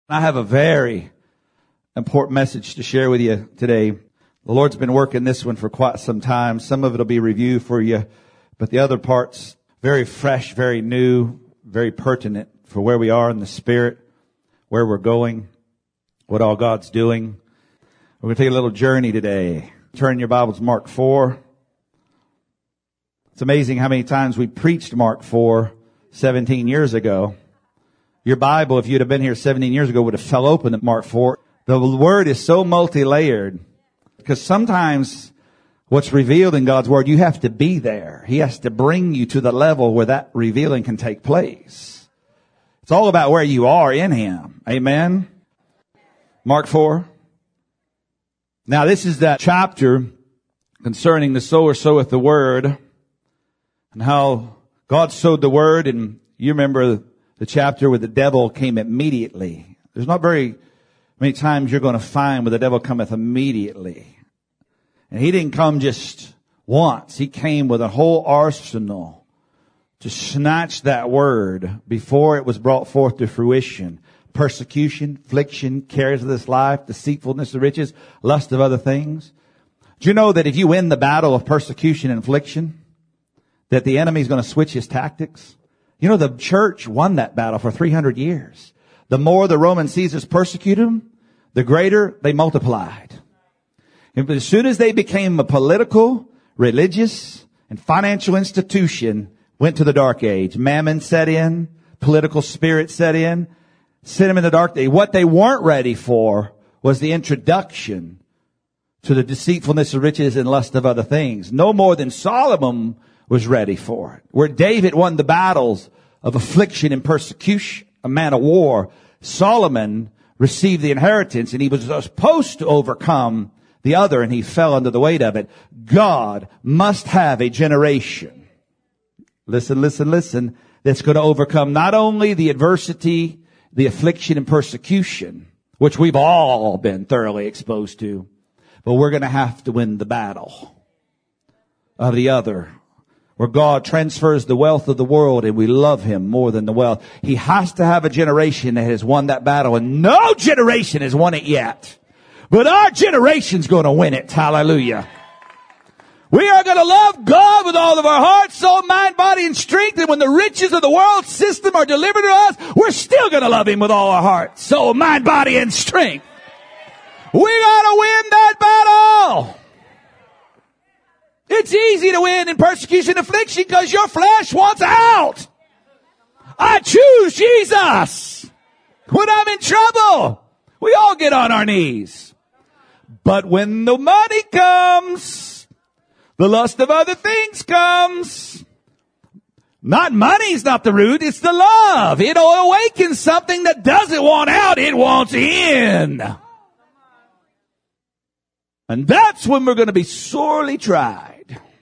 I have a very important message to share with you today. The Lord's been working this one for quite some time. Some of it will be review for you, but the other part's very fresh, very new, very pertinent for where we are in the Spirit, where we're going, what all God's doing. We're going to take a little journey today. Turn your Bibles to Mark 4. It's amazing how many times we preached Mark 4 17 years ago. Your Bible, if you'd have been here 17 years ago, would have fell open at Mark 4. The Word is so multi-layered because sometimes what's revealed in God's Word, you have to be there. He has to bring you to the level where that revealing can take place. It's all about where you are in Him. Amen? Mark 4. Now this is that chapter concerning the sower soweth the Word and how God sowed the Word, and you remember the chapter where the devil came immediately. There's not very many times you're going to find where the devil cometh immediately. And he didn't come just once. He came with a whole arsenal to snatch that word before it was brought forth to fruition. Persecution, affliction, cares of this life, deceitfulness of riches, lust of other things. Do you know that if you win the battle of persecution and affliction, that the enemy's going to switch his tactics? You know, the church won that battle for 300 years. The more the Roman Caesars persecuted them, the greater they multiplied. And as soon as they became a political, religious, and financial institution, went to the dark age. Mammon set in, political spirit set in, sent them in the dark age. What they weren't ready for was the introduction to the deceitfulness of riches and lust of other things. No more than Solomon was ready for it. Where David won the battles of affliction and persecution, a man of war, Solomon received the inheritance, and he was supposed to overcome the other, and he fell under the weight of it. God must have a generation. Listen, that's going to overcome not only the adversity, the affliction and persecution, which we've all been thoroughly exposed to, but we're going to have to win the battle of the other, where God transfers the wealth of the world and we love Him more than the wealth. He has to have a generation that has won that battle, and no generation has won it yet. But our generation's going to win it. Hallelujah. We are going to love God with all of our heart, soul, mind, body, and strength. And when the riches of the world system are delivered to us, we're still going to love Him with all our heart, soul, mind, body, and strength. We got to win that battle. It's easy to win in persecution and affliction because your flesh wants out. I choose Jesus. When I'm in trouble, we all get on our knees. But when the money comes, the lust of other things comes. Not money's not the root, it's the love. It'll awaken something that doesn't want out, it wants in. And that's when we're going to be sorely tried.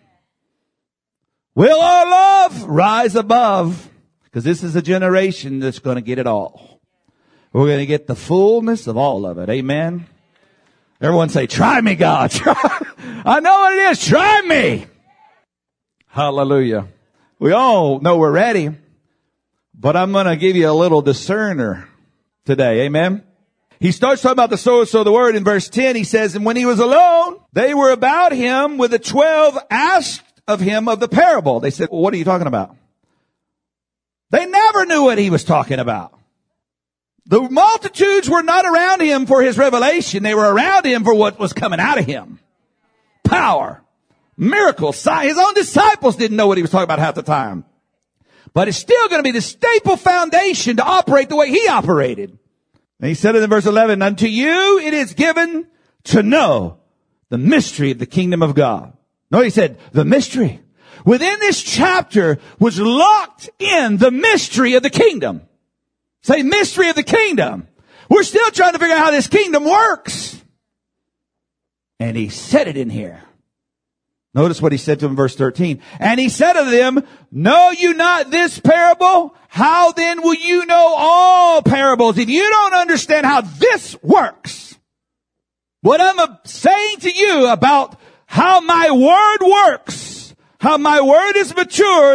Will our love rise above? Because this is a generation that's going to get it all. We're going to get the fullness of all of it. Amen. Everyone say, try me, God. I know what it is. Try me. Hallelujah. We all know we're ready, but I'm going to give you a little discerner today. Amen. He starts talking about the sower of the word in verse 10. He says, and when he was alone, they were about him with the 12 asked of him of the parable. They said, well, what are you talking about? They never knew what he was talking about. The multitudes were not around him for his revelation. They were around him for what was coming out of him. Power, miracles, signs. His own disciples didn't know what he was talking about half the time. But it's still going to be the staple foundation to operate the way he operated. And he said it in verse 11, unto you it is given to know the mystery of the kingdom of God. No, he said, the mystery. Within this chapter was locked in the mystery of the kingdom. Say, mystery of the kingdom. We're still trying to figure out how this kingdom works. And he said it in here. Notice what he said to them in verse 13. And he said to them, know you not this parable? How then will you know all parables if you don't understand how this works? What I'm saying to you about how my word works, how my word is matured,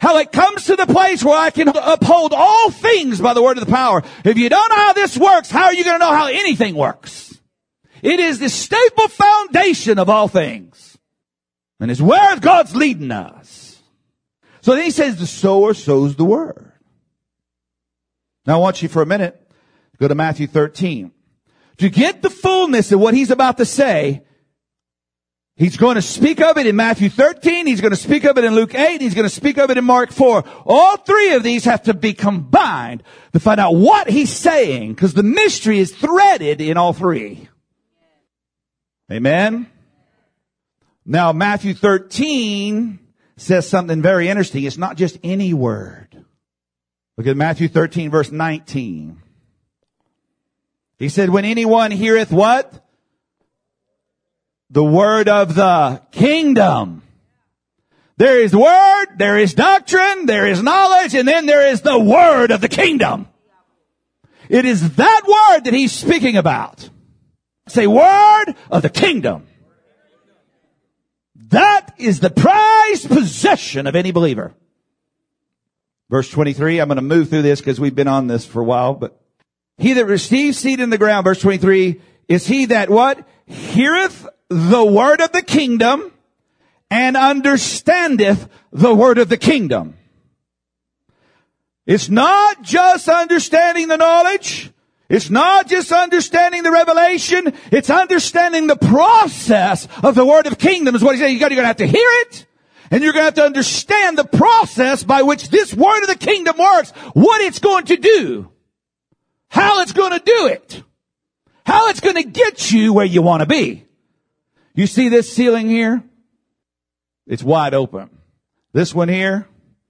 how it comes to the place where I can uphold all things by the word of the power. If you don't know how this works, how are you going to know how anything works? It is the staple foundation of all things. And it's where God's leading us. So then he says the sower sows the word. Now I want you for a minute to go to Matthew 13. To get the fullness of what he's about to say, he's going to speak of it in Matthew 13. He's going to speak of it in Luke 8. He's going to speak of it in Mark 4. All three of these have to be combined to find out what he's saying, because the mystery is threaded in all three. Amen. Now Matthew 13 says something very interesting. It's not just any word. Look at Matthew 13 verse 19. He said, when anyone heareth what? The word of the kingdom. There is word, there is doctrine, there is knowledge, and then there is the word of the kingdom. It is that word that he's speaking about. Say, word of the kingdom. That is the prized possession of any believer. Verse 23, I'm going to move through this because we've been on this for a while, but he that receives seed in the ground, verse 23, is he that what? Heareth the word of the kingdom and understandeth the word of the kingdom. It's not just understanding the knowledge. It's not just understanding the revelation. It's understanding the process of the word of kingdom is what he's saying. You're going to have to hear it. And you're going to have to understand the process by which this word of the kingdom works, what it's going to do, how it's going to do it, how it's going to get you where you want to be. You see this ceiling here? It's wide open. This one here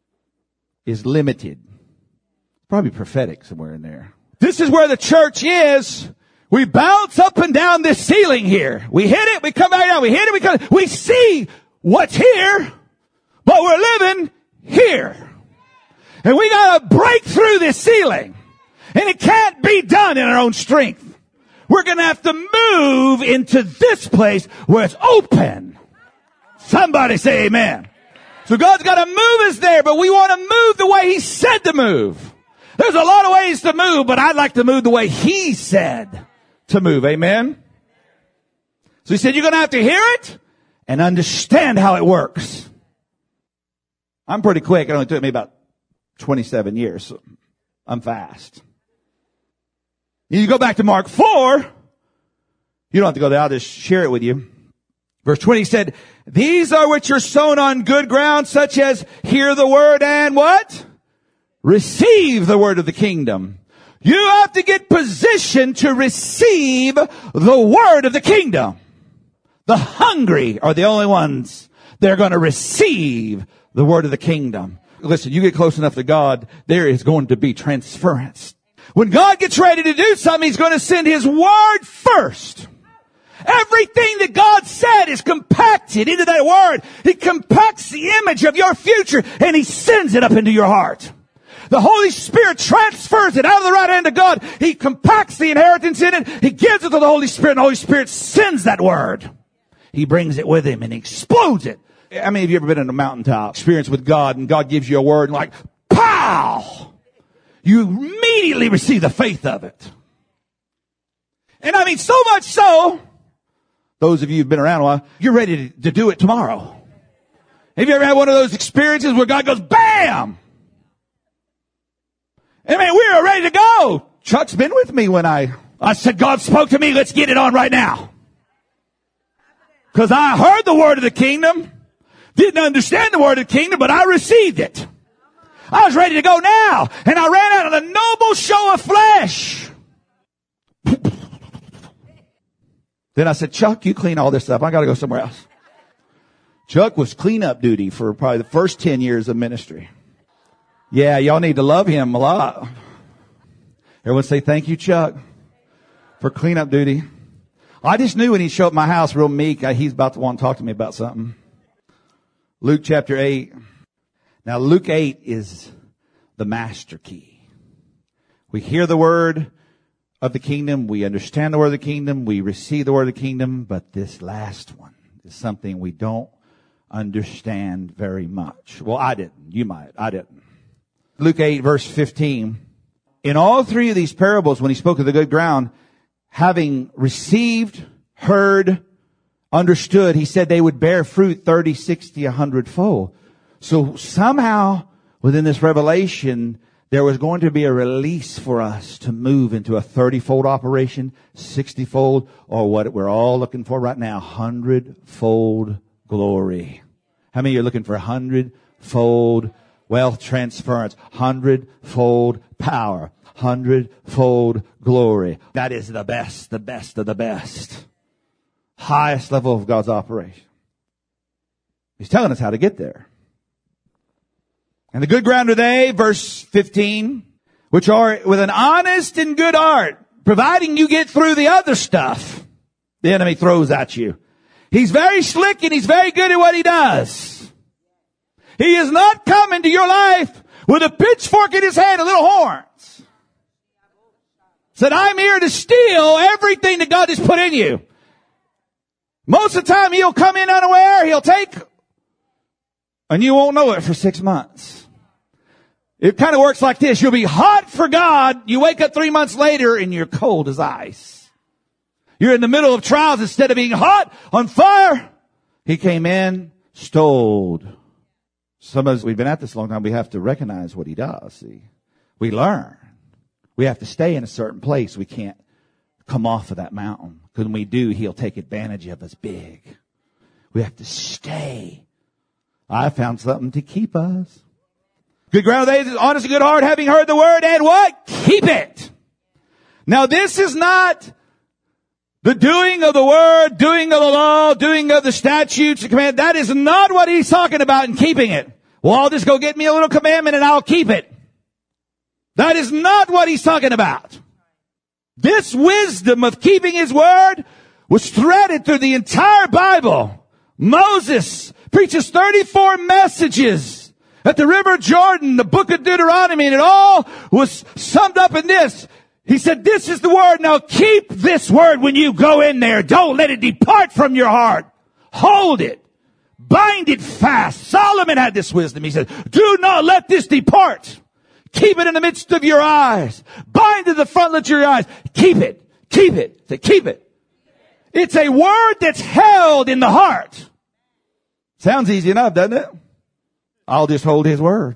is limited. Probably prophetic somewhere in there. This is where the church is. We bounce up and down this ceiling here. We hit it, we come back down. We hit it, we see what's here. But we're living here. And we gotta break through this ceiling. And it can't be done in our own strength. We're gonna have to move into this place where it's open. Somebody say amen. So God's gotta move us there, but we want to move the way He said to move. There's a lot of ways to move, but I'd like to move the way He said to move. Amen. So He said you're gonna have to hear it and understand how it works. I'm pretty quick. It only took me about 27 years. So I'm fast. You go back to Mark 4. You don't have to go there. I'll just share it with you. Verse 20 said, these are which are sown on good ground, such as hear the word and what? Receive the word of the kingdom. You have to get positioned to receive the word of the kingdom. The hungry are the only ones that are going to receive the word of the kingdom. Listen, you get close enough to God, there is going to be transference. When God gets ready to do something, He's going to send His word first. Everything that God said is compacted into that word. He compacts the image of your future and He sends it up into your heart. The Holy Spirit transfers it out of the right hand of God. He compacts the inheritance in it. He gives it to the Holy Spirit and the Holy Spirit sends that word. He brings it with Him and He explodes it. I mean, have you ever been in a mountaintop experience with God and God gives you a word and like, pow! You immediately receive the faith of it. And I mean, so much so, those of you who've been around a while, you're ready to do it tomorrow. Have you ever had one of those experiences where God goes, bam! I mean, we are ready to go. Chuck's been with me when I said, God spoke to me, let's get it on right now. Because I heard the word of the kingdom. Didn't understand the word of the kingdom, but I received it. I was ready to go now. And I ran out of the noble show of flesh. Then I said, Chuck, you clean all this up. I got to go somewhere else. Chuck was cleanup duty for probably the first 10 years of ministry. Yeah, y'all need to love him a lot. Everyone say, thank you, Chuck, for cleanup duty. I just knew when he'd show up at my house real meek, he's about to want to talk to me about something. Luke chapter 8. Now Luke 8 is the master key. We hear the word of the kingdom. We understand the word of the kingdom. We receive the word of the kingdom. But this last one is something we don't understand very much. Well, I didn't. You might. I didn't. Luke 8, verse 15. In all three of these parables, when he spoke of the good ground, having received, heard, understood, he said they would bear fruit 30, 60, 100-fold. So somehow within this revelation, there was going to be a release for us to move into a 30-fold operation, 60-fold, or what we're all looking for right now, 100-fold glory. How many are looking for 100-fold wealth transference, 100-fold power, 100-fold glory? That is the best of the best. Highest level of God's operation. He's telling us how to get there. And the good ground are they, verse 15, which are with an honest and good heart, providing you get through the other stuff the enemy throws at you. He's very slick and he's very good at what he does. He is not coming to your life with a pitchfork in his hand and little horns. Said, I'm here to steal everything that God has put in you. Most of the time he'll come in unaware, he'll take, and you won't know it for 6 months. It kind of works like this. You'll be hot for God. You wake up 3 months later and you're cold as ice. You're in the middle of trials. Instead of being hot, on fire, he came in, stole. Some of us, we've been at this a long time. We have to recognize what he does. See, we learn. We have to stay in a certain place. We can't come off of that mountain. Because when we do, he'll take advantage of us big. We have to stay. I found something to keep us. Good ground, they honest and good heart, having heard the word, and what? Keep it. Now this is not the doing of the word, doing of the law, doing of the statutes, the command. That is not what he's talking about in keeping it. Well, I'll just go get me a little commandment and I'll keep it. That is not what he's talking about. This wisdom of keeping his word was threaded through the entire Bible. Moses preaches 34 messages at the river Jordan, the book of Deuteronomy, and it all was summed up in this. He said, this is the word. Now keep this word when you go in there. Don't let it depart from your heart. Hold it. Bind it fast. Solomon had this wisdom. He said, do not let this depart. Keep it in the midst of your eyes. Bind it in the frontlet of your eyes. Keep it. Keep it. Say, keep it. It's a word that's held in the heart. Sounds easy enough, doesn't it? I'll just hold his word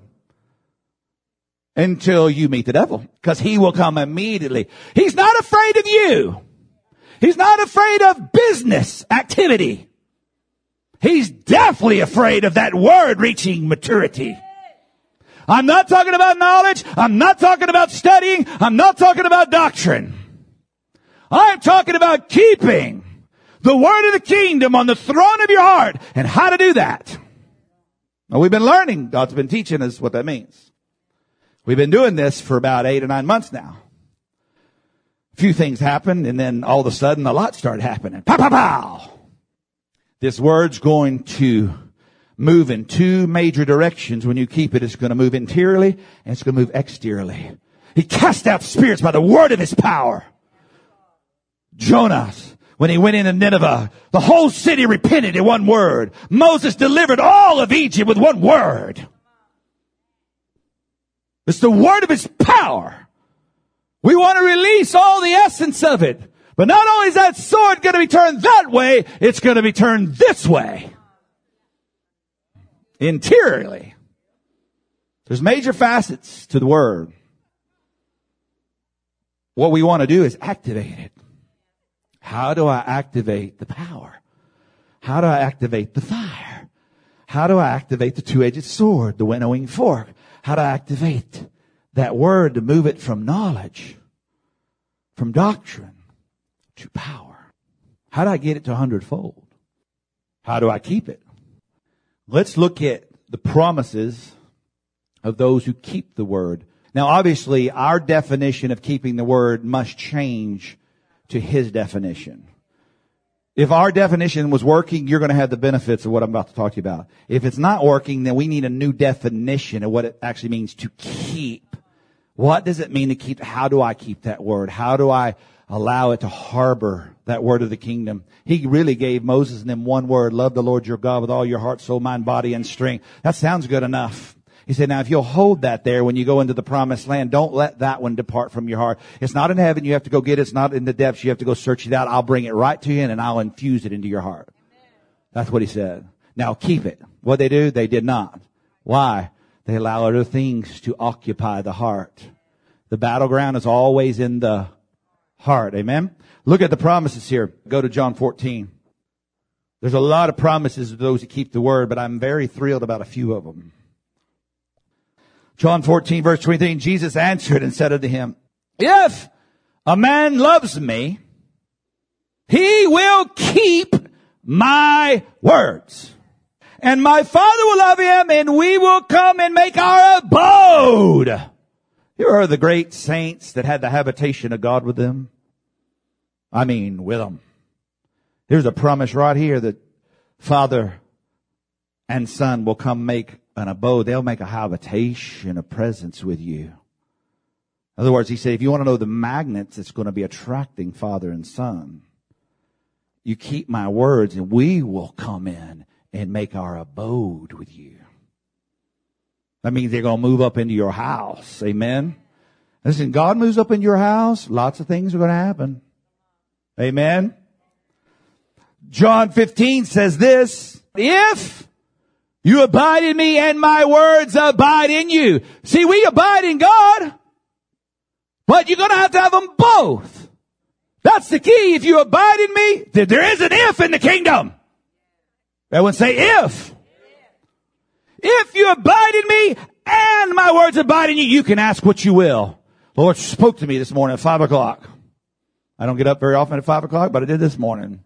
until you meet the devil, because he will come immediately. He's not afraid of you. He's not afraid of business activity. He's definitely afraid of that word reaching maturity. I'm not talking about knowledge. I'm not talking about studying. I'm not talking about doctrine. I'm talking about keeping the word of the kingdom on the throne of your heart and how to do that. Now, we've been learning. God's been teaching us what that means. We've been doing this for about 8 or 9 months now. A few things happened, and then all of a sudden a lot started happening. Pow, pow, pow. This word's going to move in 2 major directions. When you keep it, it's going to move interiorly and it's going to move exteriorly. He cast out spirits by the word of his power. Jonas, when he went into Nineveh, the whole city repented in one word. Moses delivered all of Egypt with one word. It's the word of his power. We want to release all the essence of it. But not only is that sword going to be turned that way, it's going to be turned this way. Interiorly. There's major facets to the word. What we want to do is activate it. How do I activate the power? How do I activate the fire? How do I activate the 2-edged sword, the winnowing fork? How do I activate that word to move it from knowledge, from doctrine, to power? How do I get it to 100-fold? How do I keep it? Let's look at the promises of those who keep the word. Now, obviously, our definition of keeping the word must change to his definition. If our definition was working, you're going to have the benefits of what I'm about to talk to you about. If it's not working, then we need a new definition of what it actually means to keep. What does it mean to keep? How do I keep that word? How do I allow it to harbor that word of the kingdom. He really gave Moses and them one word: love the Lord your God with all your heart, soul, mind, body, and strength. That sounds good enough. He said, now if you'll hold that there when you go into the promised land, don't let that one depart from your heart. It's not in heaven. You have to go get it. It's not in the depths. You have to go search it out. I'll bring it right to you and I'll infuse it into your heart. That's what he said. Now keep it. What they do? They did not. Why? They allow other things to occupy the heart. The battleground is always in the heart. Amen. Look at the promises here. Go to John 14. There's a lot of promises of those who keep the word, but I'm very thrilled about a few of them. John 14 verse 23, and Jesus answered and said unto him, if a man loves me, he will keep my words. And my Father will love him, and we will come and make our abode. You are the great saints that had the habitation of God with them. I mean, with them. Here's a promise right here that Father and Son will come make an abode. They'll make a habitation, a presence with you. In other words, he said, if you want to know the magnets that's going to be attracting Father and Son, you keep my words and we will come in and make our abode with you. That means they're going to move up into your house. Amen. Listen, God moves up in your house, lots of things are going to happen. Amen. John 15 says this, if you abide in me and my words abide in you. See, we abide in God, but you're going to have them both. That's the key. If you abide in me, there is an if in the kingdom. Everyone say if. If you abide in me and my words abide in you, you can ask what you will. The Lord spoke to me this morning at 5 o'clock. I don't get up very often at 5 o'clock, but I did this morning.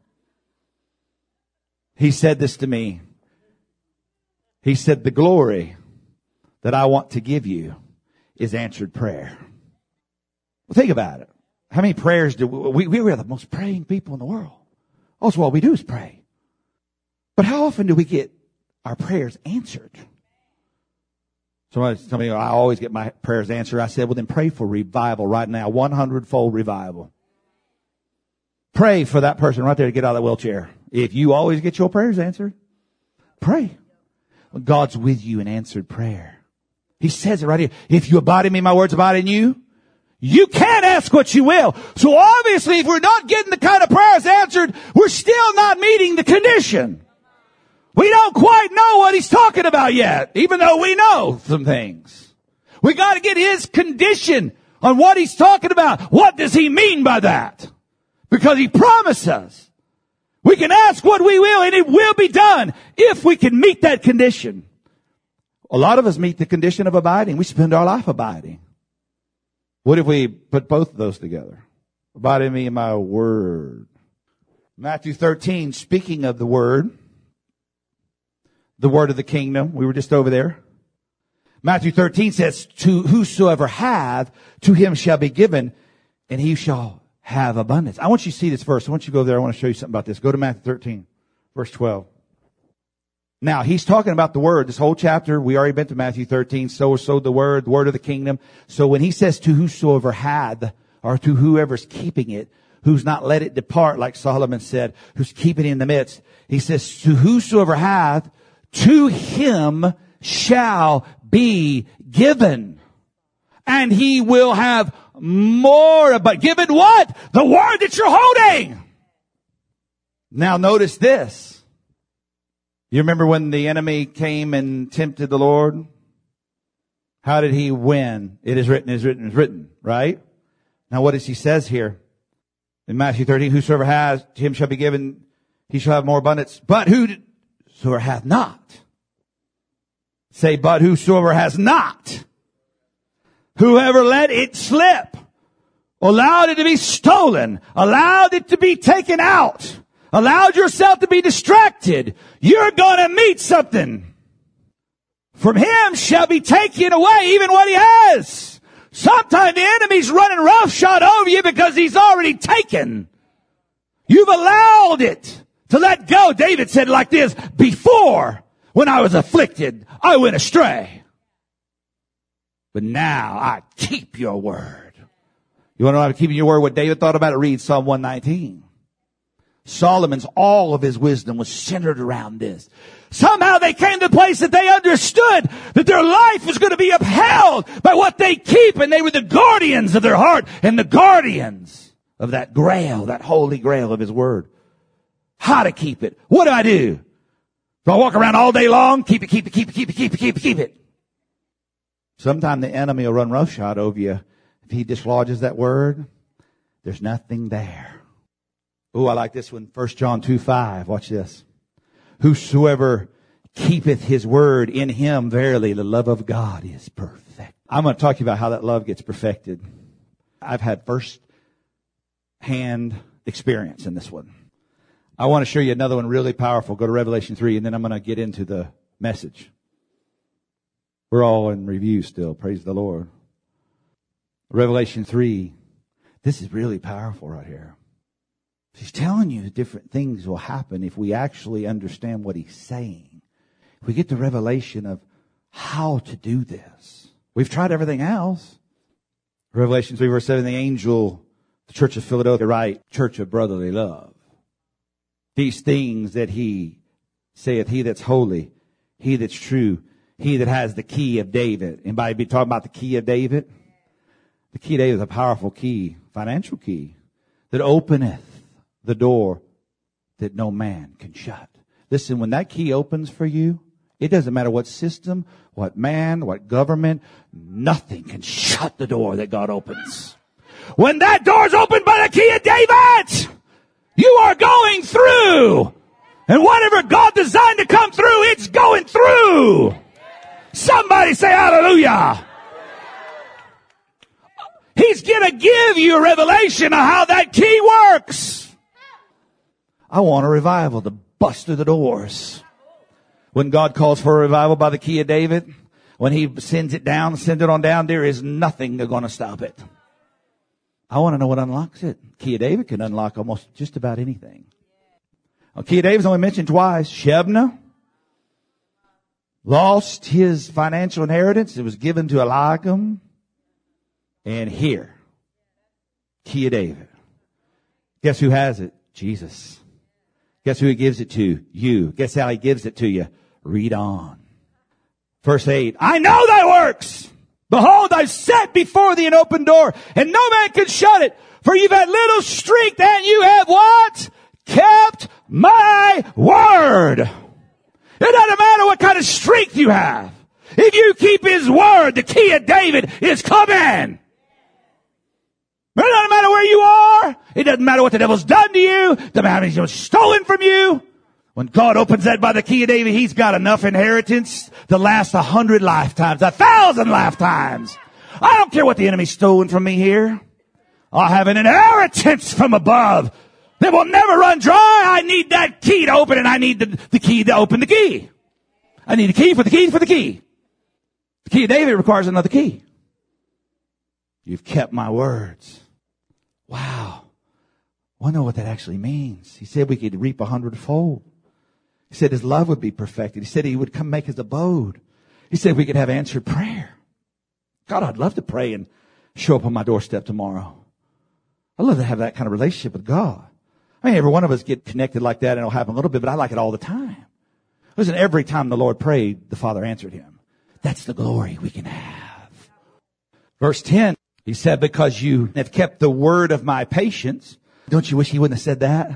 He said this to me. He said, the glory that I want to give you is answered prayer. Well, think about it. How many prayers do we are the most praying people in the world. Also, all we do is pray. But how often do we get our prayers answered? Somebody told me, I always get my prayers answered. I said, well, then pray for revival right now. 100-fold revival. Pray for that person right there to get out of that wheelchair. If you always get your prayers answered, pray. God's with you in answered prayer. He says it right here. If you abide in me, my words abide in you. You can ask what you will. So obviously, if we're not getting the kind of prayers answered, we're still not meeting the condition. We don't quite know what he's talking about yet, even though we know some things. We got to get his condition on what he's talking about. What does he mean by that? Because he promised us. We can ask what we will and it will be done if we can meet that condition. A lot of us meet the condition of abiding. We spend our life abiding. What if we put both of those together? Abide in me and my word. Matthew 13, speaking of the word of the kingdom. We were just over there. Matthew 13 says, to whosoever hath, to him shall be given, and he shall have abundance. I want you to see this verse. I want you to go there. I want to show you something about this. Go to Matthew 13, verse 12. Now, he's talking about the word. This whole chapter, we already been to Matthew 13. So the word of the kingdom. So when he says to whosoever hath, or to whoever's keeping it, who's not let it depart, like Solomon said, who's keeping it in the midst, he says, to whosoever hath, to him shall be given. And he will have more, but given what? The word that you're holding. Now notice this. You remember when the enemy came and tempted the Lord? How did he win? It is written, it is written, it is written, right? Now what does he says here? In Matthew 13, whosoever has, to him shall be given, he shall have more abundance. But whosoever hath not. Say, but whosoever has not. Whoever let it slip, allowed it to be stolen, allowed it to be taken out, allowed yourself to be distracted, you're going to meet something. From him shall be taken away even what he has. Sometimes the enemy's running roughshod over you because he's already taken. You've allowed it to let go. David said like this, before, when I was afflicted, I went astray. But now I keep your word. You want to know how to keep your word? What David thought about it? Read Psalm 119. Solomon's, all of his wisdom was centered around this. Somehow they came to the place that they understood that their life was going to be upheld by what they keep, and they were the guardians of their heart and the guardians of that grail, that holy grail of his word. How to keep it? What do I do? Do I walk around all day long? Keep it. Sometime the enemy will run roughshod over you. If he dislodges that word, there's nothing there. Oh, I like this one. 1 John 2:5. Watch this. Whosoever keepeth his word, in him verily the love of God is perfect. I'm going to talk to you about how that love gets perfected. I've had first-hand experience in this one. I want to show you another one really powerful. Go to Revelation 3, and then I'm going to get into the message. We're all in review still. Praise the Lord. Revelation 3. This is really powerful right here. He's telling you different things will happen if we actually understand what he's saying. If we get the revelation of how to do this. We've tried everything else. Revelation 3 verse 7, the angel, the church of Philadelphia, write, church of brotherly love. These things that he saith, he that's holy, he that's true, he that has the key of David. Anybody be talking about the key of David? The key of David is a powerful key, financial key, that openeth the door that no man can shut. Listen, when that key opens for you, it doesn't matter what system, what man, what government, nothing can shut the door that God opens. When that door's opened by the key of David, you are going through. And whatever God designed to come through, it's going through. Somebody say hallelujah. He's going to give you a revelation of how that key works. I want a revival to bust through the doors. When God calls for a revival by the key of David, when he sends it on down, there is nothing that's going to stop it. I want to know what unlocks it. Key of David can unlock almost just about anything. Well, key of David's only mentioned twice. Shebna lost his financial inheritance. It was given to Eliakim. And here, key of David. Guess who has it? Jesus. Guess who he gives it to? You. Guess how he gives it to you? Read on. Verse 8. I know thy works. Behold, I've set before thee an open door, and no man can shut it. For you've had little strength, and you have what? Kept my word. It doesn't matter what kind of strength you have. If you keep his word, the key of David is coming. It doesn't matter where you are. It doesn't matter what the devil's done to you. It doesn't matter if he's stolen from you. When God opens that by the key of David, he's got enough inheritance to last 100 lifetimes, 1,000 lifetimes. I don't care what the enemy's stolen from me here. I have an inheritance from above that will never run dry. I need that key to open, and I need the key to open the key. I need a key for the key for the key. The key of David requires another key. You've kept my words. Wow. I wonder what that actually means. He said we could reap 100-fold. He said his love would be perfected. He said he would come make his abode. He said we could have answered prayer. God, I'd love to pray and show up on my doorstep tomorrow. I'd love to have that kind of relationship with God. I mean, every one of us get connected like that, and it'll happen a little bit, but I like it all the time. Listen, every time the Lord prayed, the Father answered him. That's the glory we can have. Verse 10, he said, because you have kept the word of my patience. Don't you wish he wouldn't have said that?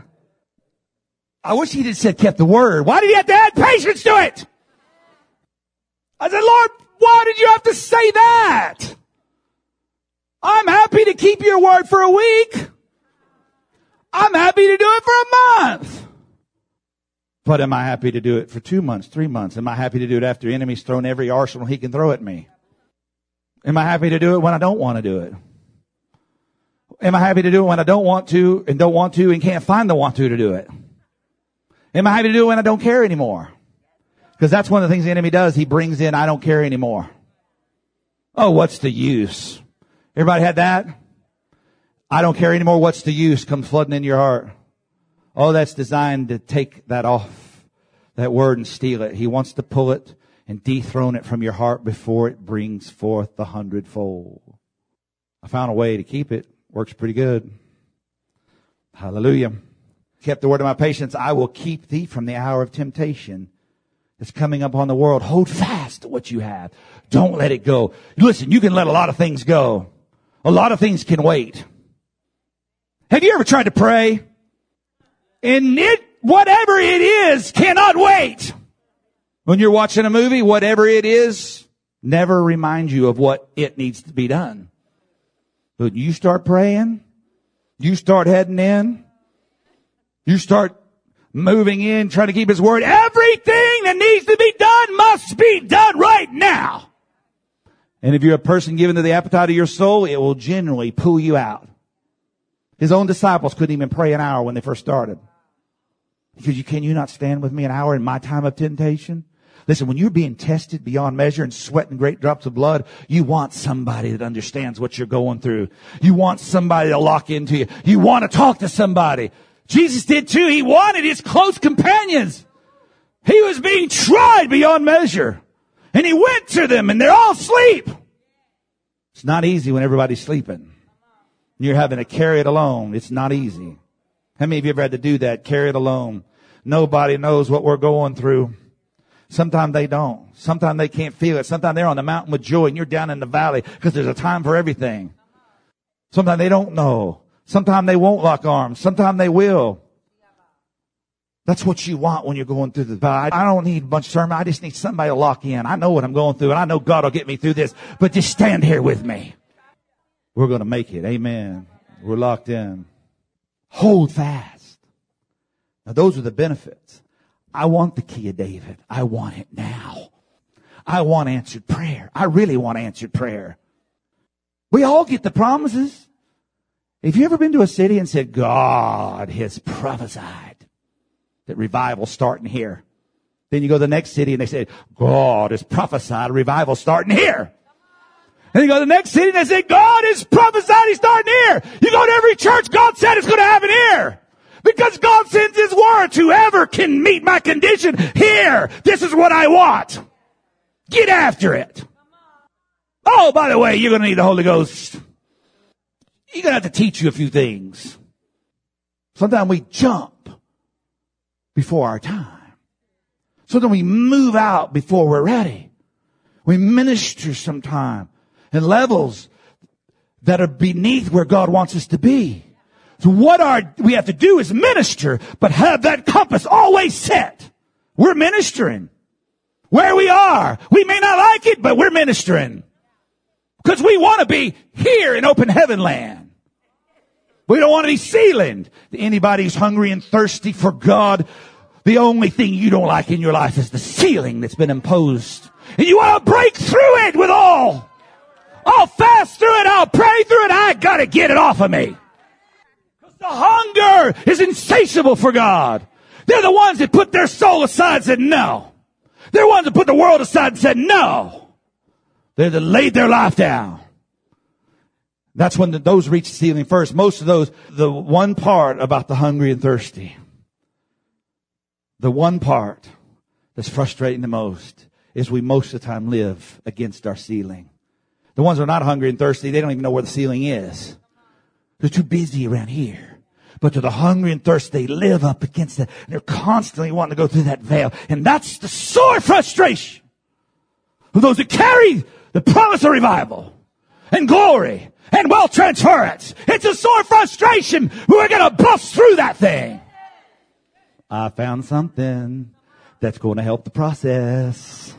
I wish he'd have said kept the word. Why did he have to add patience to it? I said, Lord, why did you have to say that? I'm happy to keep your word for a week. I'm happy to do it for a month. But am I happy to do it for 2 months, 3 months? Am I happy to do it after the enemy's thrown every arsenal he can throw at me? Am I happy to do it when I don't want to do it? Am I happy to do it when I don't want to and can't find the want to do it? Am I happy to do it when I don't care anymore? Because that's one of the things the enemy does. He brings in, I don't care anymore. Oh, what's the use? Everybody had that? I don't care anymore. What's the use? Comes flooding in your heart. Oh, that's designed to take that off, that word, and steal it. He wants to pull it and dethrone it from your heart before it brings forth the 100-fold. I found a way to keep it. Works pretty good. Hallelujah. Kept the word of my patience. I will keep thee from the hour of temptation that's coming upon the world. Hold fast to what you have. Don't let it go. Listen, you can let a lot of things go. A lot of things can wait. Have you ever tried to pray? And whatever it is, cannot wait. When you're watching a movie, whatever it is, never remind you of what it needs to be done. But you start praying, you start heading in, you start moving in, trying to keep His word. Everything that needs to be done must be done right now. And if you're a person given to the appetite of your soul, it will generally pull you out. His own disciples couldn't even pray an hour when they first started. Because can you not stand with me an hour in my time of temptation? Listen, when you're being tested beyond measure and sweating great drops of blood, you want somebody that understands what you're going through. You want somebody to lock into you. You want to talk to somebody. Jesus did too. He wanted His close companions. He was being tried beyond measure. And He went to them and they're all asleep. It's not easy when everybody's sleeping. You're having to carry it alone. It's not easy. How many of you ever had to do that? Carry it alone. Nobody knows what we're going through. Sometimes they don't. Sometimes they can't feel it. Sometimes they're on the mountain with joy and you're down in the valley because there's a time for everything. Sometimes they don't know. Sometimes they won't lock arms. Sometimes they will. That's what you want when you're going through the valley. I don't need a bunch of sermon. I just need somebody to lock in. I know what I'm going through and I know God will get me through this, but just stand here with me. We're going to make it. Amen. We're locked in. Hold fast. Now those are the benefits. I want the key of David. I want it now. I want answered prayer. I really want answered prayer. We all get the promises. Have you ever been to a city and said, God has prophesied that revival's starting here? Then you go to the next city and they say, God has prophesied a revival starting here. And you go to the next city and they say, God has prophesied he's starting here. You go to every church, God said it's going to happen here. Because God sends His word. Whoever can meet my condition here, this is what I want. Get after it. Oh, by the way, you're going to need the Holy Ghost. You're going to have to teach you a few things. Sometimes we jump before our time. Sometimes we move out before we're ready. We minister sometime in levels that are beneath where God wants us to be. So what we have to do is minister, but have that compass always set. We're ministering. Where we are. We may not like it, but we're ministering. Because we want to be here in open heaven land. We don't want to be sealing. Anybody who's hungry and thirsty for God, the only thing you don't like in your life is the ceiling that's been imposed. And you want to break through it with all. I'll fast through it. I'll pray through it. I got to get it off of me. The hunger is insatiable for God. They're the ones that put their soul aside and said no. They're the ones that put the world aside and said no. They're that laid their life down. That's when those reach the ceiling first. Most of those, the one part about the hungry and thirsty, the one part that's frustrating the most is we most of the time live against our ceiling. The ones who are not hungry and thirsty, they don't even know where the ceiling is. They're too busy around here. But to the hungry and thirsty, they live up against it. And they're constantly wanting to go through that veil. And that's the sore frustration of those that carry the promise of revival and glory and wealth transference. It's a sore frustration. We're going to bust through that thing. I found something that's going to help the process.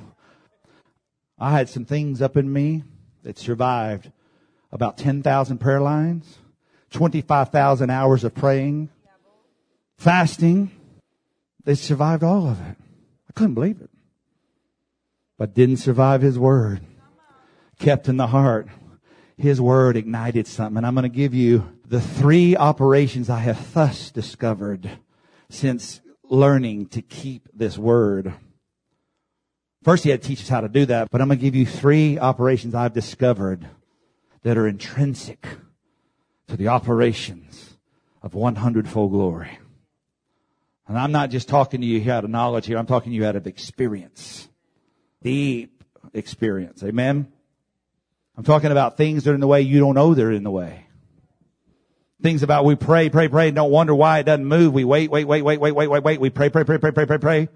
I had some things up in me that survived about 10,000 prayer lines. 25,000 hours of praying, fasting. They survived all of it. I couldn't believe it. But didn't survive His word. Kept in the heart. His word ignited something. And I'm going to give you the 3 operations I have thus discovered since learning to keep this word. First, He had to teach us how to do that. But I'm going to give you 3 operations I've discovered that are intrinsic to the operations of 100-fold glory. And I'm not just talking to you out of knowledge here. I'm talking to you out of experience. Deep experience. Amen? I'm talking about things that are in the way you don't know they're in the way. Things about we pray, don't wonder why it doesn't move. We wait. We pray.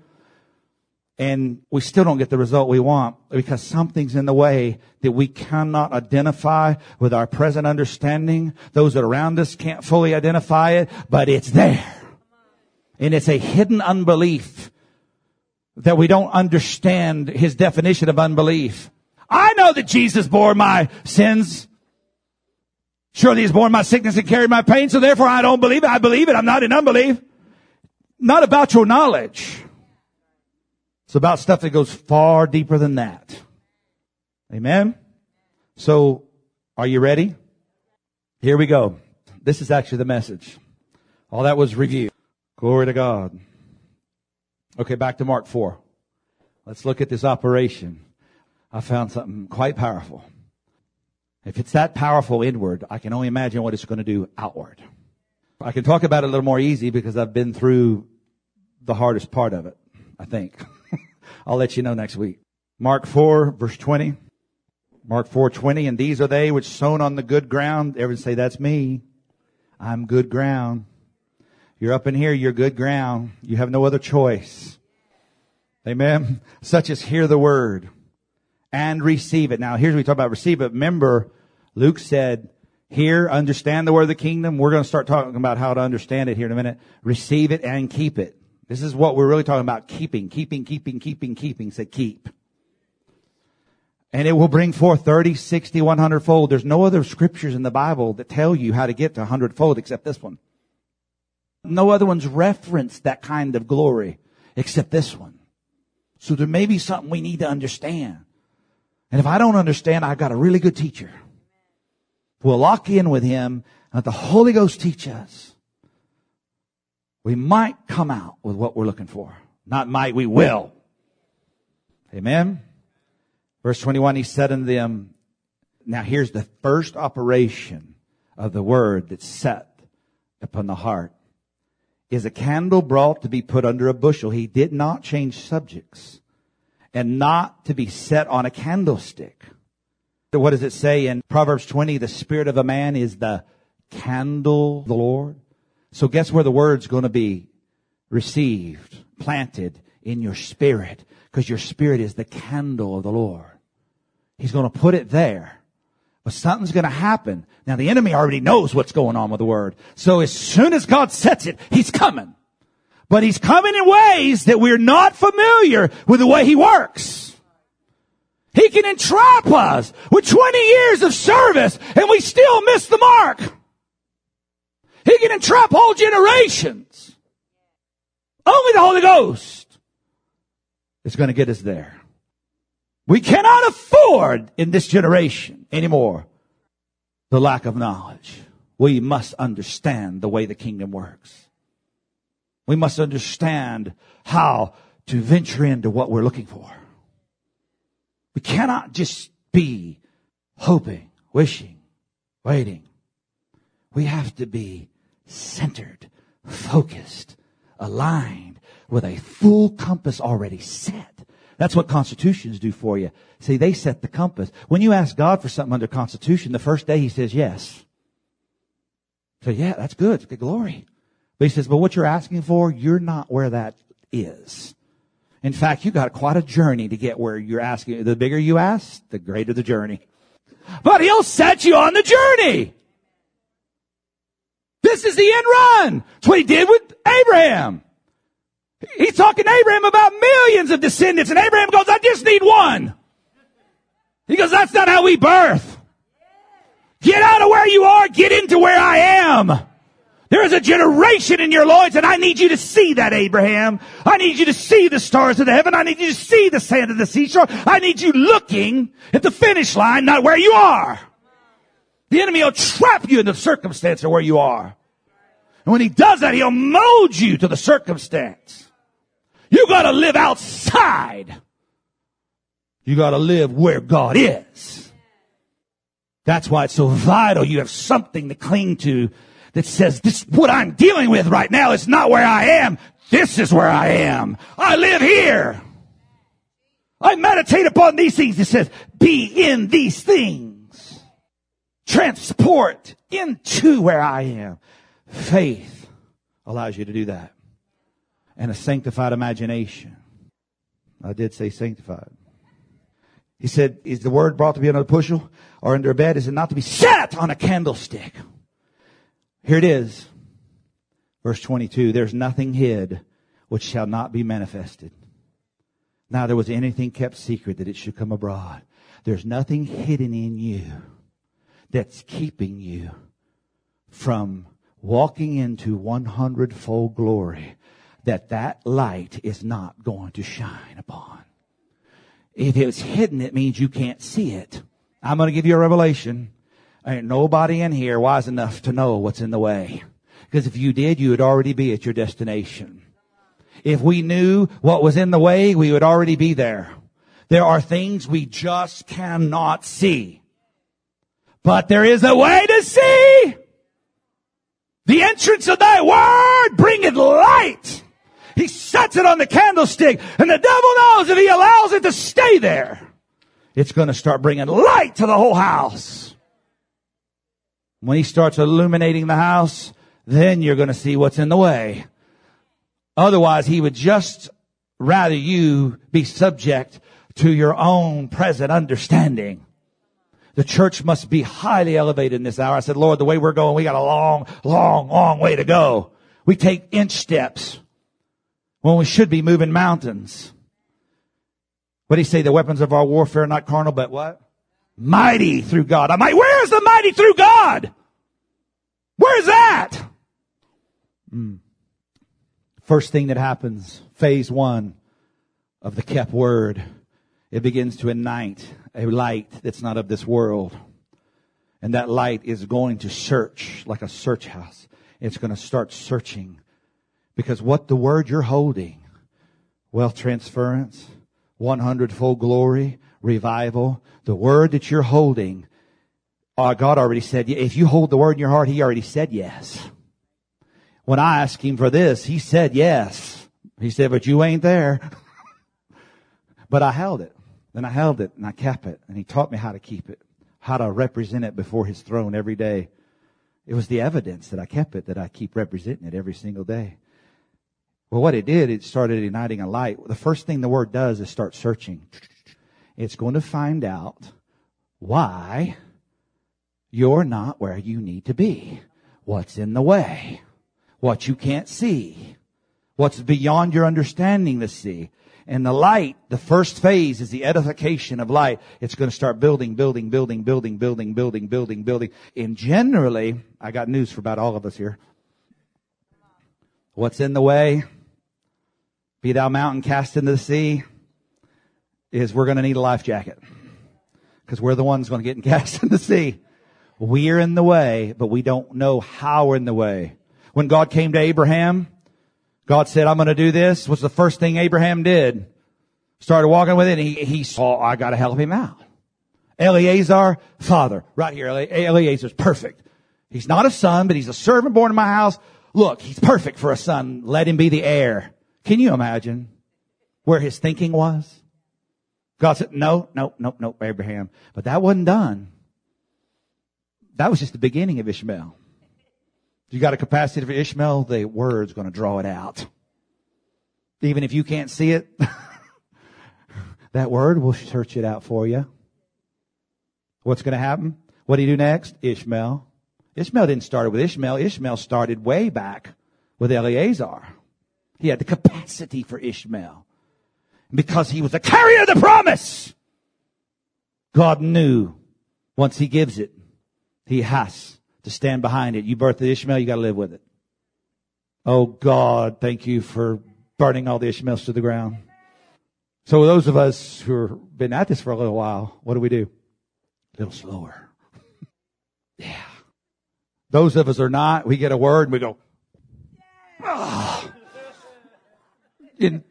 And we still don't get the result we want because something's in the way that we cannot identify with our present understanding. Those that are around us can't fully identify it, but it's there. And it's a hidden unbelief that we don't understand his definition of unbelief. I know that Jesus bore my sins. Surely he's borne my sickness and carried my pain, so therefore I don't believe it. I believe it. I'm not in unbelief. Not about your knowledge. It's about stuff that goes far deeper than that. Amen? So, are you ready? Here we go. This is actually the message. All that was review. Glory to God. Okay, back to Mark 4. Let's look at this operation. I found something quite powerful. If it's that powerful inward, I can only imagine what it's going to do outward. I can talk about it a little more easy because I've been through the hardest part of it, I think. I'll let you know next week. Mark 4, verse 20. Mark 4:20, and these are they which sown on the good ground. Everyone say, that's me. I'm good ground. You're up in here, you're good ground. You have no other choice. Amen. Such as hear the word and receive it. Now, here's what we talk about receive it. Remember, Luke said, hear, understand the word of the kingdom. We're going to start talking about how to understand it here in a minute. Receive it and keep it. This is what we're really talking about. Keeping. Say keep. And it will bring forth 30, 60, 100 fold. There's no other scriptures in the Bible that tell you how to get to 100 fold except this one. No other ones reference that kind of glory except this one. So there may be something we need to understand. And if I don't understand, I've got a really good teacher. We'll lock in with him and let the Holy Ghost teach us. We might come out with what we're looking for. Not might, we will. Amen. Verse 21, he said unto them, now here's the first operation of the word that's set upon the heart. Is a candle brought to be put under a bushel? He did not change subjects. And not to be set on a candlestick. So what does it say in Proverbs 20? The spirit of a man is the candle of the Lord. So guess where the word's going to be received, planted in your spirit, because your spirit is the candle of the Lord. He's going to put it there. But something's going to happen. Now the enemy already knows what's going on with the word. So as soon as God sets it, he's coming. But he's coming in ways that we're not familiar with the way he works. He can entrap us with 20 years of service and we still miss the mark. He can entrap whole generations. Only the Holy Ghost is going to get us there. We cannot afford in this generation anymore the lack of knowledge. We must understand the way the kingdom works. We must understand how to venture into what we're looking for. We cannot just be hoping, wishing, waiting. We have to be centered, focused, aligned with a full compass already set. That's what constitutions do for you. See, they set the compass. When you ask God for something under constitution, the first day he says yes. So yeah, that's good. It's good glory. But he says, but what you're asking for, you're not where that is. In fact, you got quite a journey to get where you're asking. The bigger you ask, the greater the journey. But he'll set you on the journey. This is the end run. That's what he did with Abraham. He's talking to Abraham about millions of descendants. And Abraham goes, I just need one. He goes, that's not how we birth. Get out of where you are. Get into where I am. There is a generation in your loins, and I need you to see that, Abraham. I need you to see the stars of the heaven. I need you to see the sand of the seashore. I need you looking at the finish line, not where you are. The enemy will trap you in the circumstance of where you are. And when he does that, he'll mold you to the circumstance. You gotta live outside. You gotta live where God is. That's why it's so vital you have something to cling to that says, this, what I'm dealing with right now is not where I am. This is where I am. I live here. I meditate upon these things. It says, be in these things. transport into where I am. Faith allows you to do that. And a sanctified imagination. I did say sanctified. He said, is the word brought to be under a bushel or under a bed? Is it not to be set on a candlestick? Here it is. Verse 22, there's nothing hid which shall not be manifested. Neither was anything kept secret that it should come abroad. There's nothing hidden in you that's keeping you from walking into 100-fold glory that light is not going to shine upon. If it's hidden, it means you can't see it. I'm going to give you a revelation. Ain't nobody in here wise enough to know what's in the way. Because if you did, you would already be at your destination. If we knew what was in the way, we would already be there. There are things we just cannot see. But there is a way to see. The entrance of thy word bringeth light. He sets it on the candlestick, and the devil knows if he allows it to stay there, it's going to start bringing light to the whole house. When he starts illuminating the house, then you're going to see what's in the way. Otherwise, he would just rather you be subject to your own present understanding. The church must be highly elevated in this hour. I said, Lord, the way we're going, we got a long way to go. We take inch steps when we should be moving mountains. What did he say? The weapons of our warfare are not carnal, but what? Mighty through God. I'm like, where is the mighty through God? Where is that? First thing that happens, phase 1 of the kept word, it begins to ignite a light that's not of this world. And that light is going to search like a search house. It's going to start searching. Because what the word you're holding, wealth transference, 100-fold glory, revival, the word that you're holding, God already said, if you hold the word in your heart, He already said yes. When I asked Him for this, He said yes. He said, but you ain't there. But I held it. And I held it and I kept it. And He taught me how to keep it, how to represent it before His throne every day. It was the evidence that I kept it, that I keep representing it every single day. Well, what it did, it started igniting a light. The first thing the word does is start searching. It's going to find out why you're not where you need to be. What's in the way? What you can't see. What's beyond your understanding to see. And the light, the first phase is the edification of light. It's going to start building. And generally, I got news for about all of us here. What's in the way? Be thou mountain cast into the sea, is we're going to need a life jacket. Because we're the ones going to get cast in the sea. We're in the way, but we don't know how we're in the way. When God came to Abraham, God said, I'm going to do this. What's the first thing Abraham did? Started walking with it, and he saw, I got to help him out. Eleazar, father. Right here, Eleazar's perfect. He's not a son, but he's a servant born in my house. Look, he's perfect for a son. Let him be the heir. Can you imagine where his thinking was? God said, no, Abraham. But that wasn't done. That was just the beginning of Ishmael. You got a capacity for Ishmael, the word's going to draw it out. Even if you can't see it, that word will search it out for you. What's going to happen? What do you do next? Ishmael. Ishmael didn't start with Ishmael. Ishmael started way back with Eleazar. He had the capacity for Ishmael. Because he was the carrier of the promise, God knew once He gives it, He has to stand behind it. You birthed Ishmael, you got to live with it. Oh God, thank you for burning all the Ishmaels to the ground. So those of us who have been at this for a little while, what do? A little slower. Yeah. Those of us are not, we get a word and we go, oh. It's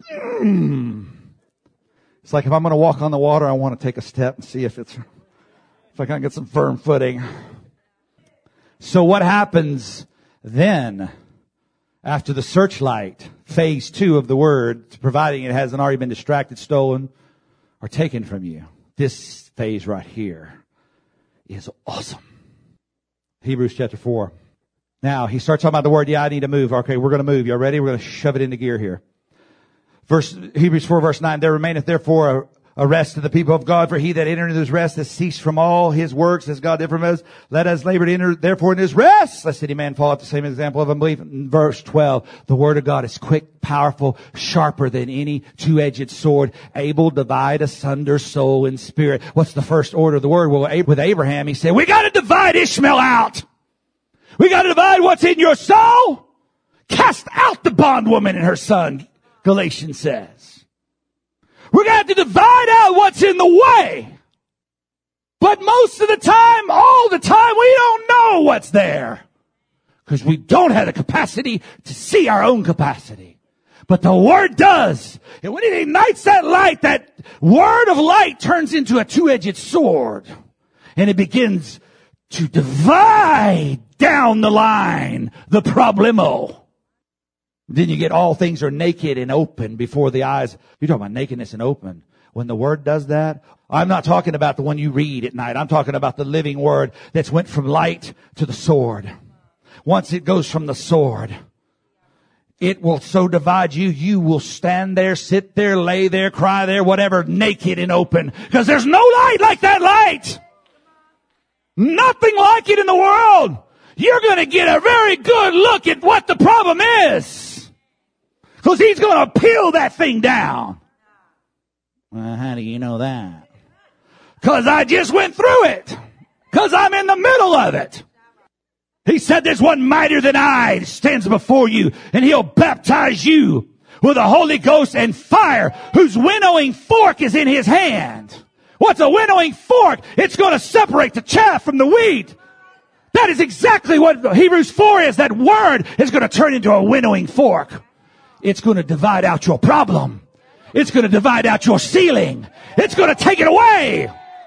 like if I'm going to walk on the water, I want to take a step and see if I can get some firm footing. So what happens then after the searchlight, phase 2 of the word, providing it hasn't already been distracted, stolen, or taken from you? This phase right here is awesome. Hebrews chapter 4. Now, he starts talking about the word, I need to move. Okay, we're going to move. Y'all ready? We're going to shove it into gear here. Hebrews 4 verse 9, there remaineth therefore a rest to the people of God, for he that entered into his rest has ceased from all his works as God did from us. Let us labor to enter therefore in his rest, lest any man fall at the same example of unbelief. In verse 12, the word of God is quick, powerful, sharper than any two-edged sword, able to divide asunder soul and spirit. What's the first order of the word? Well, with Abraham, he said, we got to divide Ishmael out. We got to divide what's in your soul. Cast out the bondwoman and her son, Galatians says. We're going to have to divide out what's in the way. But most of the time, all the time, we don't know what's there. Because we don't have the capacity to see our own capacity. But the Word does. And when it ignites that light, that Word of light turns into a two-edged sword. And it begins to divide down the line, the problemo. Then you get all things are naked and open before the eyes. You're talking about nakedness and open. When the Word does that, I'm not talking about the one you read at night. I'm talking about the living Word that's went from light to the sword. Once it goes from the sword, it will so divide you, you will stand there, sit there, lay there, cry there, whatever, naked and open. Because there's no light like that light. Nothing like it in the world. You're going to get a very good look at what the problem is. Because he's going to peel that thing down. Well, how do you know that? Because I just went through it. Because I'm in the middle of it. He said there's one mightier than I stands before you, and he'll baptize you with the Holy Ghost and fire, whose winnowing fork is in his hand. What's a winnowing fork? It's going to separate the chaff from the wheat. That is exactly what Hebrews 4 is. That word is going to turn into a winnowing fork. It's going to divide out your problem. It's going to divide out your ceiling. It's going to take it away.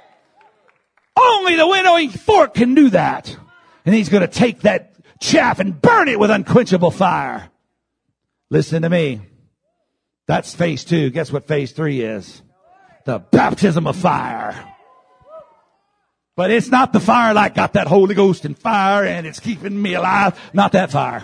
Only the winnowing fork can do that. And he's going to take that chaff and burn it with unquenchable fire. Listen to me. That's phase 2. Guess what phase 3 is? The baptism of fire. But it's not the fire like got that Holy Ghost and fire and it's keeping me alive. Not that fire.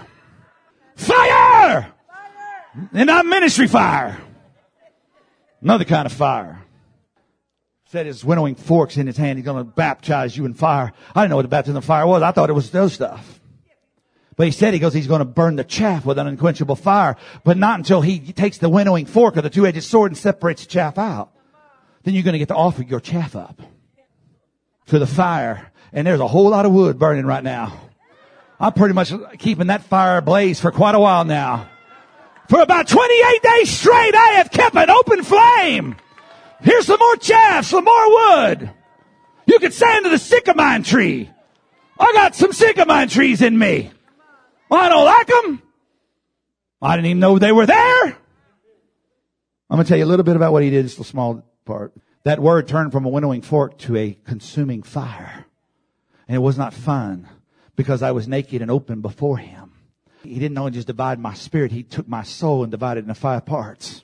Fire! And not ministry fire. Another kind of fire. Said his winnowing forks in his hand. He's going to baptize you in fire. I didn't know what the baptism of fire was. I thought it was those stuff. But he said, he's going to burn the chaff with an unquenchable fire. But not until he takes the winnowing fork of the two-edged sword and separates the chaff out. Then you're going to get to offer your chaff up to the fire. And there's a whole lot of wood burning right now. I'm pretty much keeping that fire ablaze for quite a while now. For about 28 days straight, I have kept an open flame. Here's some more chaff, some more wood. You could say under the sycamore tree. I got some sycamore trees in me. Well, I don't like them. I didn't even know they were there. I'm going to tell you a little bit about what he did, just a small part. That word turned from a winnowing fork to a consuming fire. And it was not fun because I was naked and open before him. He didn't only just divide my spirit. He took my soul and divided it into 5 parts.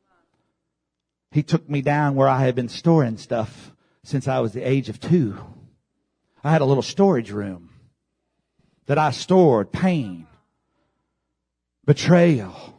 He took me down where I had been storing stuff since I was the age of 2. I had a little storage room that I stored pain, betrayal,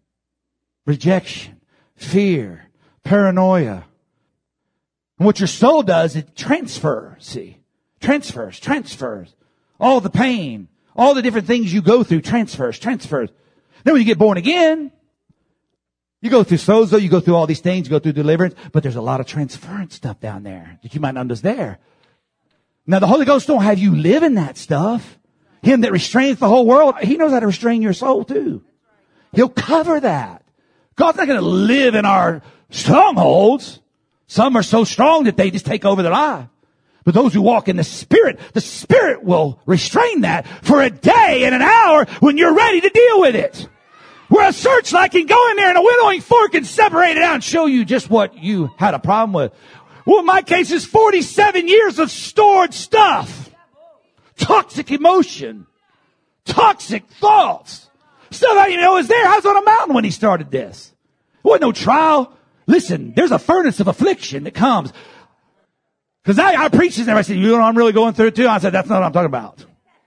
rejection, fear, paranoia. And what your soul does, it transfers, see. Transfers. All the pain, all the different things you go through, transfers. Then when you get born again, you go through sozo, you go through all these things, you go through deliverance, but there's a lot of transference stuff down there that you might not understand there. Now the Holy Ghost don't have you live in that stuff. Him that restrains the whole world, he knows how to restrain your soul too. He'll cover that. God's not going to live in our strongholds. Some are so strong that they just take over their life. But those who walk in the Spirit will restrain that for a day and an hour when you're ready to deal with it. Where a searchlight can go in there and a winnowing fork can separate it out and show you just what you had a problem with. Well, in my case, is 47 years of stored stuff. Toxic emotion. Toxic thoughts. Stuff I didn't even know was there. I was on a mountain when he started this. It wasn't no trial. Listen, there's a furnace of affliction that comes. Because I preach this and everybody said, you know, I'm really going through it too. I said, that's not what I'm talking about.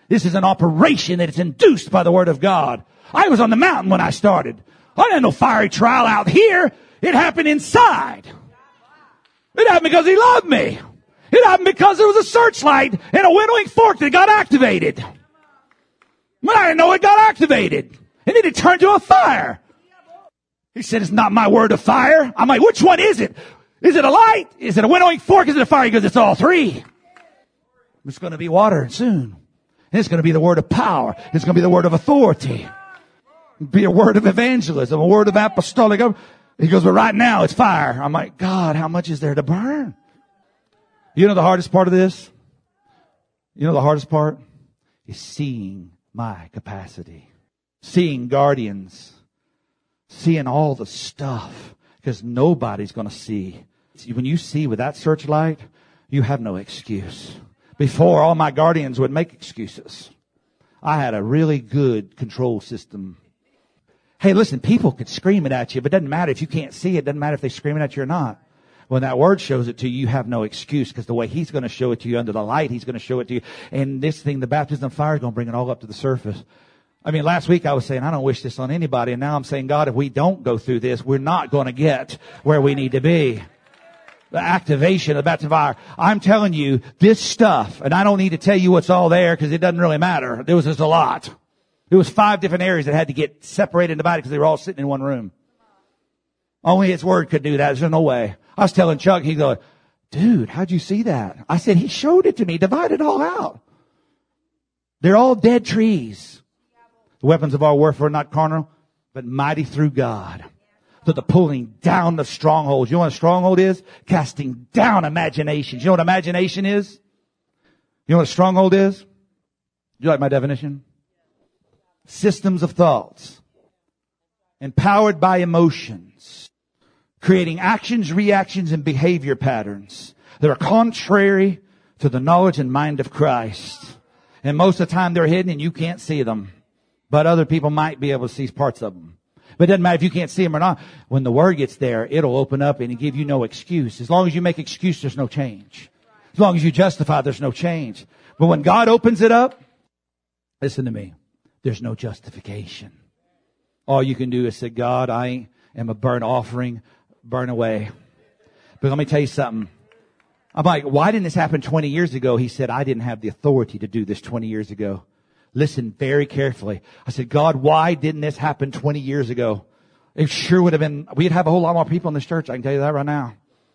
This is an operation that is induced by the Word of God. I was on the mountain when I started. I didn't have no fiery trial out here. It happened inside. It happened because He loved me. It happened because there was a searchlight and a winnowing fork that got activated. When I didn't know it got activated. And then it turned to a fire. He said, it's not my word of fire. I'm like, which one is it? Is it a light? Is it a winnowing fork? Is it a fire? He goes, it's all three. It's going to be water soon. And it's going to be the word of power. It's going to be the word of authority. It'll be a word of evangelism, a word of apostolic. He goes, but right now it's fire. I'm like, God, how much is there to burn? You know the hardest part of this? You know the hardest part? Is seeing my capacity. Seeing guardians. Seeing all the stuff. Because nobody's going to see. When you see with that searchlight, you have no excuse. Before, all my guardians would make excuses. I had a really good control system. Hey, listen, people could scream it at you, but it doesn't matter if you can't see it. It doesn't matter if they scream it at you or not. When that word shows it to you, you have no excuse, because the way He's going to show it to you under the light, He's going to show it to you. And this thing, the baptism of fire, is going to bring it all up to the surface. I mean, last week I was saying, I don't wish this on anybody. And now I'm saying, God, if we don't go through this, we're not going to get where we need to be. The activation of the baptism of fire. I'm telling you, this stuff, and I don't need to tell you what's all there because it doesn't really matter. There was just a lot. There was 5 different areas that had to get separated and divided because they were all sitting in one room. Only His Word could do that. There's no way. I was telling Chuck, he goes, dude, how'd you see that? I said, He showed it to me, divided it all out. They're all dead trees. The weapons of our warfare are not carnal, but mighty through God. To the pulling down of strongholds. You know what a stronghold is? Casting down imaginations. You know what imagination is? You know what a stronghold is? Do you like my definition? Systems of thoughts. Empowered by emotions. Creating actions, reactions, and behavior patterns that are contrary to the knowledge and mind of Christ. And most of the time they're hidden and you can't see them. But other people might be able to see parts of them. But it doesn't matter if you can't see them or not. When the Word gets there, it'll open up and give you no excuse. As long as you make excuse, there's no change. As long as you justify, there's no change. But when God opens it up, listen to me, there's no justification. All you can do is say, God, I am a burnt offering, burn away. But let me tell you something. I'm like, why didn't this happen 20 years ago? He said, I didn't have the authority to do this 20 years ago. Listen very carefully. I said, God, why didn't this happen 20 years ago? It sure would have been, we'd have a whole lot more people in this church. I can tell you that right now.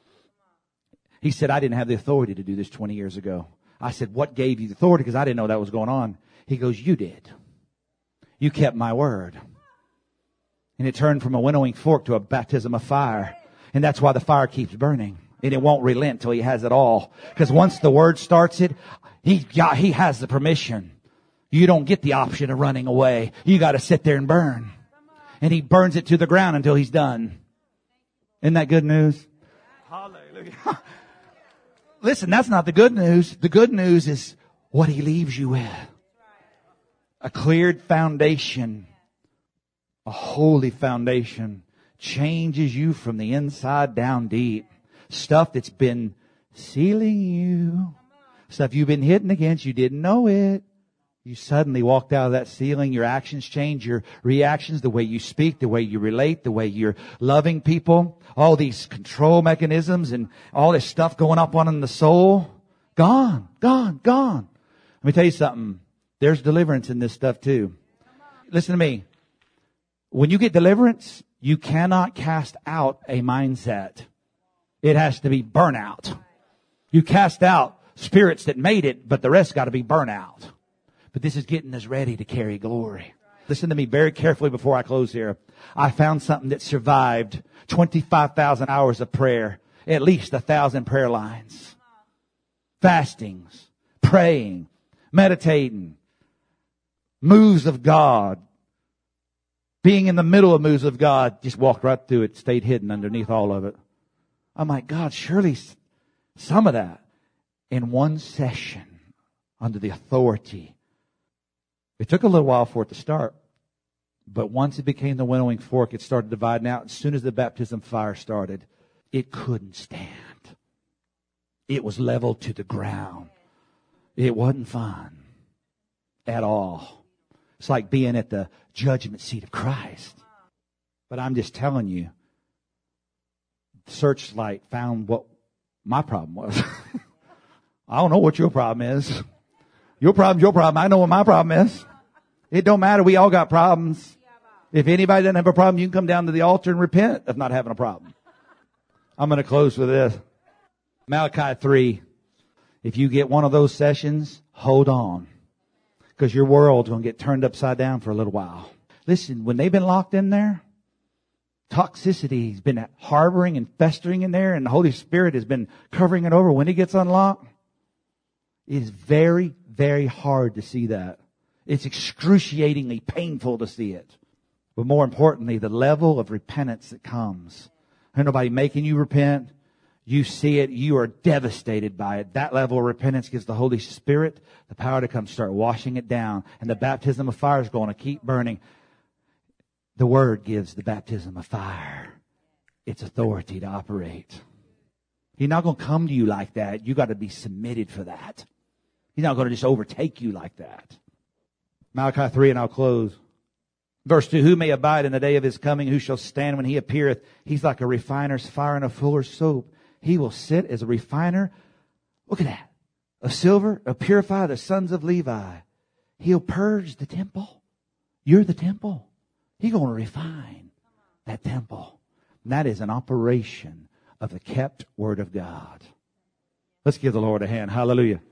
He said, I didn't have the authority to do this 20 years ago. I said, what gave you the authority? Because I didn't know that was going on. He goes, you did. You kept my word. And it turned from a winnowing fork to a baptism of fire. And that's why the fire keeps burning. And it won't relent till He has it all. Because once the word starts it, He has the permission. You don't get the option of running away. You got to sit there and burn. And He burns it to the ground until He's done. Isn't that good news? Hallelujah. Listen, that's not the good news. The good news is what He leaves you with. A cleared foundation. A holy foundation. Changes you from the inside down deep. Stuff that's been sealing you. Stuff you've been hitting against. You didn't know it. You suddenly walked out of that ceiling. Your actions change, your reactions, the way you speak, the way you relate, the way you're loving people. All these control mechanisms and all this stuff going up on in the soul. Gone, gone, gone. Let me tell you something. There's deliverance in this stuff too. Listen to me. When you get deliverance, you cannot cast out a mindset. It has to be burnout. You cast out spirits that made it, but the rest got to be burnout. But this is getting us ready to carry glory. Listen to me very carefully before I close here. I found something that survived 25,000 hours of prayer, at least 1,000 prayer lines, fastings, praying, meditating, moves of God, being in the middle of moves of God, just walked right through it, stayed hidden underneath all of it. I'm like, God, surely some of that in one session under the authority. It took a little while for it to start. But once it became the winnowing fork, it started dividing out. As soon as the baptism fire started, it couldn't stand. It was leveled to the ground. It wasn't fun. at all. It's like being at the judgment seat of Christ. But I'm just telling you, Searchlight found what my problem was. I don't know what your problem is. Your problem's your problem. I know what my problem is. It don't matter. We all got problems. If anybody doesn't have a problem, you can come down to the altar and repent of not having a problem. I'm going to close with this. Malachi 3. If you get one of those sessions, hold on. Because your world's going to get turned upside down for a little while. Listen, when they've been locked in there, toxicity has been harboring and festering in there, and the Holy Spirit has been covering it over. When it gets unlocked, it is very, very hard to see that. It's excruciatingly painful to see it. But more importantly, the level of repentance that comes. There's nobody making you repent. You see it. You are devastated by it. That level of repentance gives the Holy Spirit the power to come start washing it down. And the baptism of fire is going to keep burning. The Word gives the baptism of fire its authority to operate. He's not going to come to you like that. You got to be submitted for that. He's not going to just overtake you like that. Malachi 3, and I'll close. Verse 2, who may abide in the day of his coming? Who shall stand when he appeareth? He's like a refiner's fire and a fuller's soap. He will sit as a refiner. Look at that. Of silver, of purify the sons of Levi. He'll purge the temple. You're the temple. He's going to refine that temple. And that is an operation of the kept Word of God. Let's give the Lord a hand. Hallelujah.